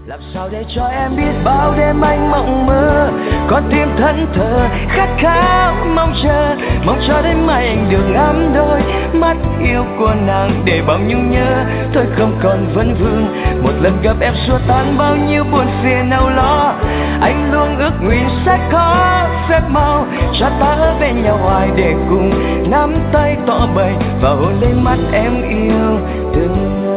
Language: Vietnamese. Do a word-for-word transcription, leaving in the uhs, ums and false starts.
Làm sao để cho em biết bao đêm anh mộng mơ, con tim thẫn thờ khát khao mong chờ, mong cho đến mai anh được ngắm đôi mắt yêu của nàng, để bao nhung nhớ thôi không còn vấn vương. Một lần gặp em xua tan bao nhiêu buồn phiền âu lo, anh luôn ước nguyện sẽ có phép màu cho ta ở bên nhau hoài, để cùng nắm tay tỏ bày và hôn lên mắt em yêu từng